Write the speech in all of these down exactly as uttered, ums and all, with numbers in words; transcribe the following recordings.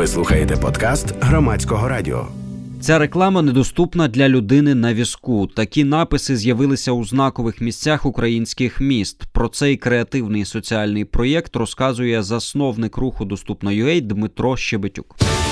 Ви слухаєте подкаст Громадського радіо. Ця реклама недоступна для людини на візку. Такі написи з'явилися у знакових місцях українських міст. Про цей креативний соціальний проєкт розказує засновник руху «Доступно.ua» Дмитро Щебетюк.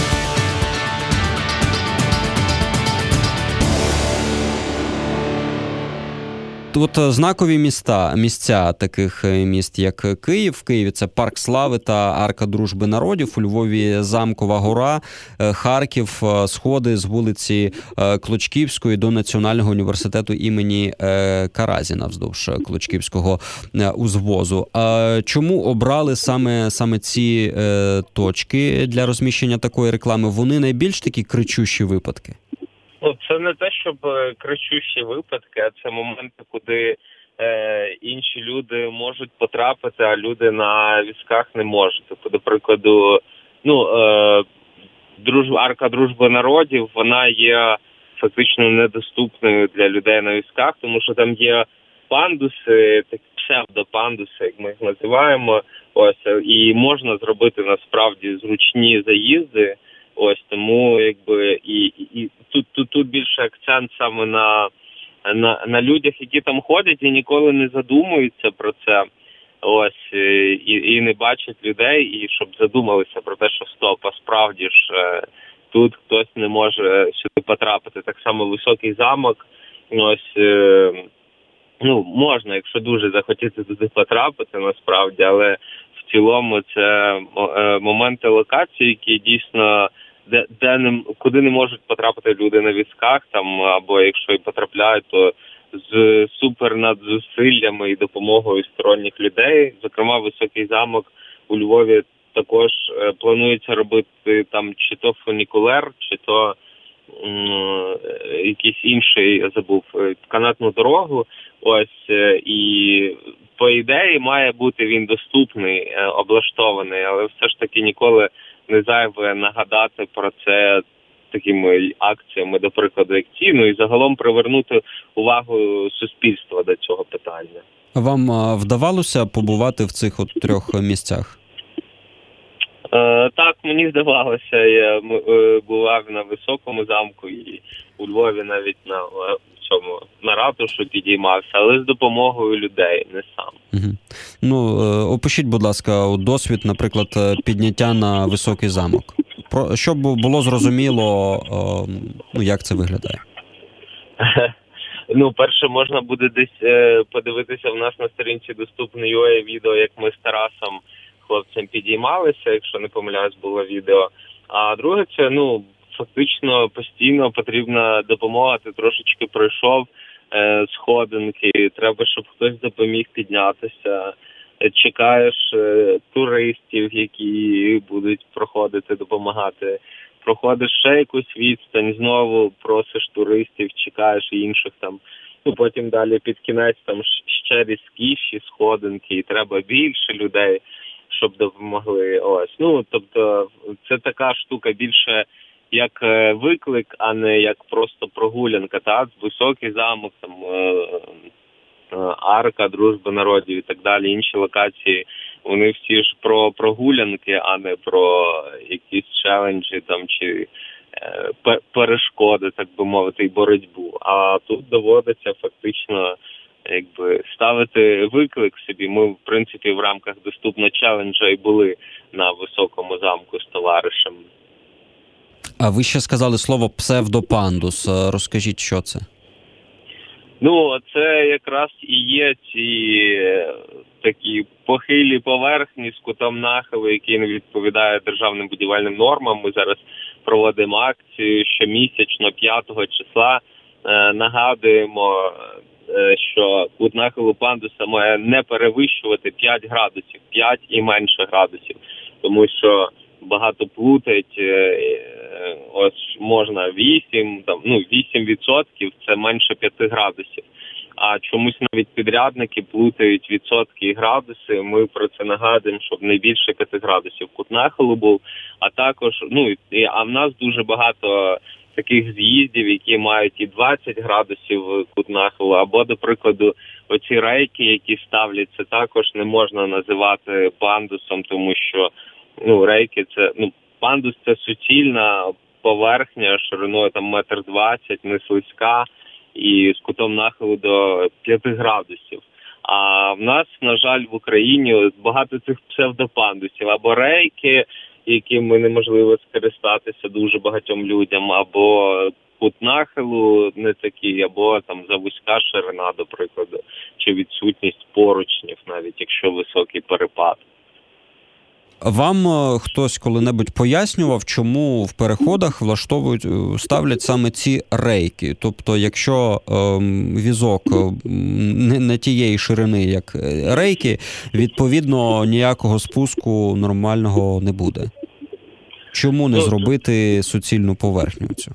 От знакові міста, місця таких міст, як Київ. В Києві це Парк Слави та Арка Дружби Народів. У Львові Замкова гора, Харків, сходи з вулиці Клочківської до Національного університету імені Каразіна вздовж Клочківського узвозу. Чому обрали саме, саме ці точки для розміщення такої реклами? Вони найбільш такі кричущі випадки? Ну, це не те, щоб кричущі випадки, а це моменти, куди е, інші люди можуть потрапити, а люди на візках не можуть. Тобто, до прикладу, ну, е, друж... Арка Дружби Народів, вона є фактично недоступною для людей на візках, тому що там є пандуси, такі псевдопандуси, як ми їх називаємо, ось, і можна зробити насправді зручні заїзди. Ось, тому, якби, і, і тут, тут, тут більше акцент саме на, на, на людях, які там ходять і ніколи не задумуються про це, ось, і, і не бачать людей, і щоб задумалися про те, що стоп, а справді ж тут хтось не може сюди потрапити. Так само Високий замок, ось, ну, можна, якщо дуже захотіти туди потрапити, насправді, але в цілому це моменти локації, які дійсно Де, де не, куди не можуть потрапити люди на візках, там, або якщо і потрапляють, то з супернадзусиллями і допомогою сторонніх людей. Зокрема, Високий замок у Львові також е, планується робити там чи то фунікулер, чи то м, якийсь інший, я забув, канатну дорогу. Ось, е, і по ідеї має бути він доступний, е, облаштований, але все ж таки ніколи не зайве нагадати про це такими акціями, до прикладу, як ці, ну і загалом привернути увагу суспільства до цього питання. Вам вдавалося побувати в цих от трьох місцях? Е, так, мені здавалося. Я е, бував на Високому замку і у Львові навіть на цьому, на ратушу підіймався, але з допомогою людей, не сам. Угу. Ну, опишіть, будь ласка, досвід, наприклад, підняття на Високий замок. Про, щоб було зрозуміло, ну, як це виглядає. Ну, перше, можна буде десь е, подивитися в нас на сторінці Доступно.ua відео, як ми з Тарасом, хлопцем, підіймалися, якщо не помиляюсь, було відео. А друге, це, ну, фактично постійно потрібна допомога, ти трошечки пройшов е, сходинки, треба, щоб хтось допоміг піднятися, чекаєш е, туристів, які будуть проходити, допомагати, проходиш ще якусь відстань, знову просиш туристів, чекаєш інших там, ну потім далі під кінець там ще різкіші сходинки, і треба більше людей, щоб допомогли. Ось, ну, тобто це така штука більше як виклик, а не як просто прогулянка, так? Високий замок, там, Арка Дружби Народів і так далі, інші локації, вони всі ж про прогулянки, а не про якісь челенджі там, чи е, перешкоди, так би мовити, і боротьбу. А тут доводиться фактично якби ставити виклик собі. Ми, в принципі, в рамках Доступно челенджа і були на Високому замку з товаришем. А ви ще сказали слово «псевдопандус». Розкажіть, що це? Ну, це якраз і є ці такі похилі поверхні з кутом нахилу, які не відповідають державним будівельним нормам. Ми зараз проводимо акцію щомісячно п'ятого числа. Е, нагадуємо, е, що кут нахилу пандуса має не перевищувати п'ять градусів, п'ять і менше градусів, тому що багато плутають, ось можна вісім, там, ну, вісім відсотків, це менше п'яти градусів. А чомусь навіть підрядники плутають відсотки і градуси. Ми про це нагадуємо, щоб не більше п'яти градусів кут нахилу був. А також, ну, і, а в нас дуже багато таких з'їздів, які мають і двадцять градусів кут нахилу, або, до прикладу, оці рейки, які ставлять, це також не можна називати пандусом, тому що, ну, рейки це, ну, пандус – це суцільна поверхня шириною там метр двадцять, не слизька і з кутом нахилу до п'яти градусів. А в нас, на жаль, в Україні багато цих псевдопандусів або рейки, якими неможливо скористатися дуже багатьом людям, або кут нахилу не такий, або там завузька ширина, до прикладу, чи відсутність поручнів, навіть якщо високий перепад. Вам хтось коли-небудь пояснював, чому в переходах влаштовують, ставлять саме ці рейки? Тобто, якщо ем, візок не, не тієї ширини, як рейки, відповідно, ніякого спуску нормального не буде. Чому не зробити суцільну поверхню цю?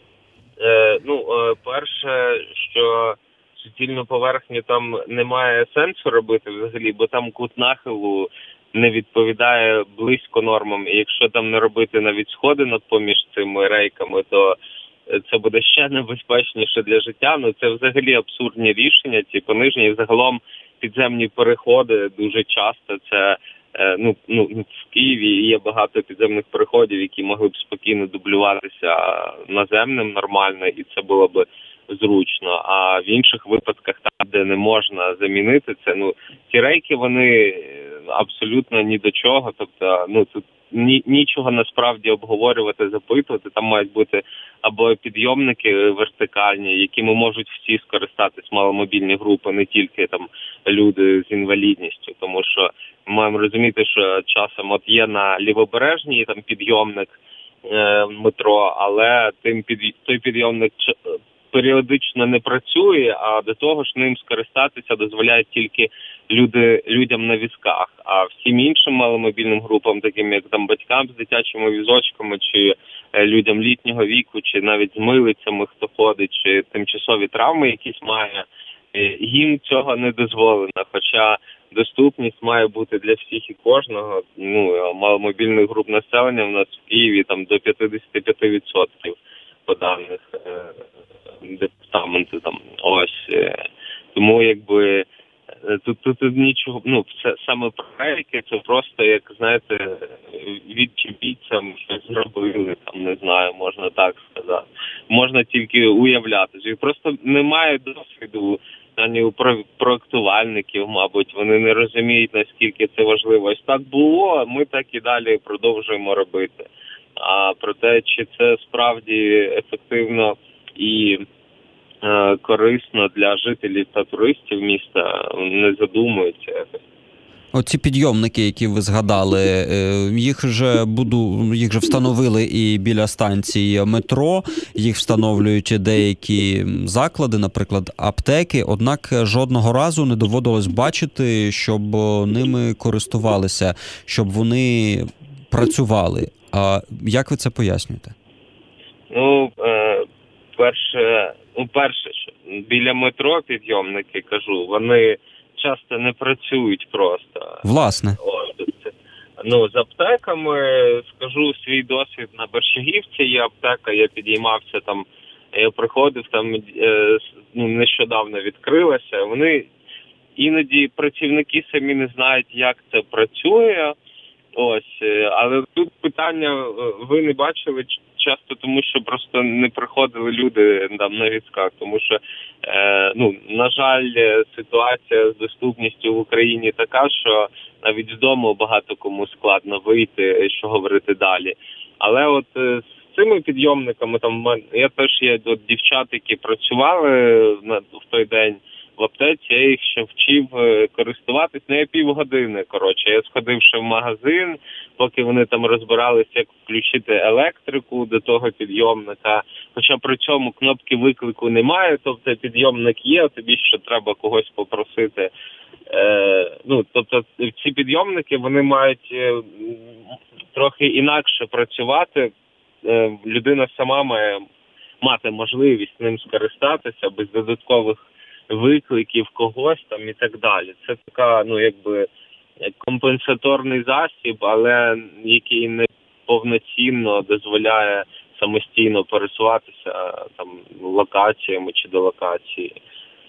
Е, ну, е, перше, що суцільну поверхню там немає сенсу робити взагалі, бо там кут нахилу не відповідає близько нормам. І якщо там не робити навіть сходинок поміж цими рейками, то це буде ще небезпечніше для життя. Ну, це взагалі абсурдні рішення, ці понижені. І загалом підземні переходи дуже часто це, ну, ну, в Києві є багато підземних переходів, які могли б спокійно дублюватися наземним нормально, і це було б зручно. А в інших випадках, там, де не можна замінити це, ну, ці рейки, вони абсолютно ні до чого. Тобто, ну, тут ні, нічого насправді обговорювати, запитувати. Там мають бути або підйомники вертикальні, якими можуть всі скористатись, маломобільні групи, не тільки там люди з інвалідністю. Тому що ми маємо розуміти, що часом от є на Лівобережній там підйомник е, метро, але тим під, той підйомник періодично не працює, а до того ж ним скористатися дозволяють тільки люди, людям на візках. А всім іншим маломобільним групам, таким як там батькам з дитячими візочками, чи людям літнього віку, чи навіть з милицями, хто ходить, чи тимчасові травми якісь має, їм цього не дозволено. Хоча доступність має бути для всіх і кожного. Ну, маломобільних груп населення в нас в Києві там до п'ятдесят п'ять відсотків по даних департаменту. Там ось. Тому якби тут, тут, тут нічого, ну, це саме проекти, це просто, як, знаєте, відчепіться, щось зробили, там, не знаю, можна так сказати. Можна тільки уявляти. Просто немає досвіду ані у проектувальників, мабуть, вони не розуміють, наскільки це важливо. Ось так було, ми так і далі продовжуємо робити. А про те, чи це справді ефективно і е, корисно для жителів та туристів міста, не задумуються. Оці підйомники, які ви згадали, їх же буду, їх же встановили і біля станції метро, їх встановлюють деякі заклади, наприклад, аптеки, однак жодного разу не доводилось бачити, щоб ними користувалися, щоб вони працювали. А як ви це пояснюєте? Ну, е, перше, ну, перше, що біля метро підйомники, кажу, вони часто не працюють просто. Власне. Ось, ну, з аптеками, скажу свій досвід, на Борщагівці є аптека, я підіймався там, я приходив, там е, ну, нещодавно відкрилася. Вони іноді працівники самі не знають, як це працює. Ось, але тут питання ви не бачили часто, тому що просто не приходили люди там на візках, тому що, е, ну, на жаль, ситуація з доступністю в Україні така, що навіть з дому багато кому складно вийти, що говорити далі. Але от з цими підйомниками, там, я теж є от дівчат, які працювали на, в той день в аптеці, я їх ще вчив користуватись, ну, я півгодини, коротше. Я сходив ще в магазин, поки вони там розбиралися, як включити електрику до того підйомника. Хоча при цьому кнопки виклику немає, тобто підйомник є, тобі ще треба когось попросити. Е, ну, тобто ці підйомники, вони мають е, трохи інакше працювати. Е, людина сама має мати можливість ним скористатися без додаткових викликів когось там і так далі. Це така, ну, якби компенсаторний засіб, але який не повноцінно дозволяє самостійно пересуватися там локаціями чи до локації.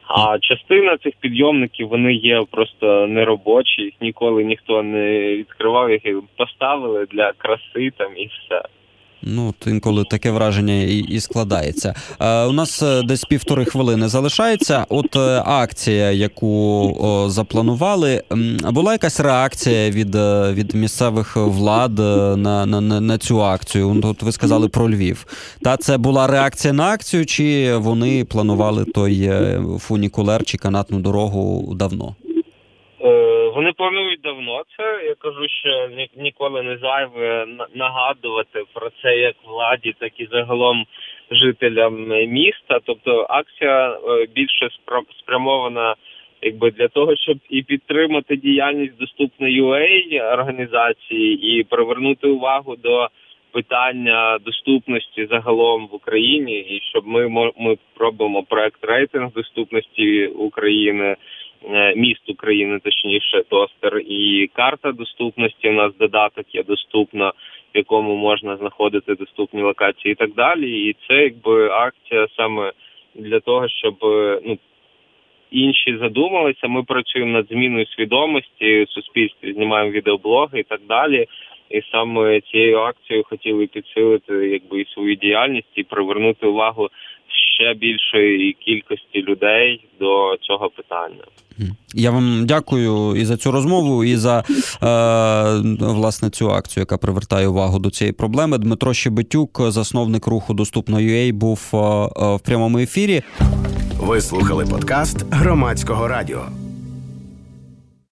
А частина цих підйомників, вони є просто неробочі, їх ніколи ніхто не відкривав, їх поставили для краси там і все. Ну, от інколи таке враження і, і складається. Е, у нас десь півтори хвилини залишається. От е, акція, яку о, запланували, була якась реакція від, від місцевих влад на, на, на цю акцію? От ви сказали про Львів. Та це була реакція на акцію, чи вони планували той фунікулер чи канатну дорогу давно? Вони планують давно це. Я кажу, що ніколи не зайве нагадувати про це як владі, так і загалом жителям міста. Тобто акція більше спрямована якби для того, щоб і підтримати діяльність Доступна.ua організації, і привернути увагу до питання доступності загалом в Україні, і щоб ми, ми пробуємо проект рейтинг доступності України, міст України, точніше, тостер, і карта доступності у нас додаток є доступна, в якому можна знаходити доступні локації і так далі. І це якби акція саме для того, щоб ну, інші задумалися. Ми працюємо над зміною свідомості в суспільстві, знімаємо відеоблоги і так далі. І саме цією акцією хотіли підсилити якби і свою діяльність і привернути увагу ще більшої кількості людей до цього питання. Я вам дякую і за цю розмову, і за, е, власне, цю акцію, яка привертає увагу до цієї проблеми. Дмитро Щебетюк, засновник руху Доступна.ua, був е, в прямому ефірі. Ви слухали подкаст Громадського радіо.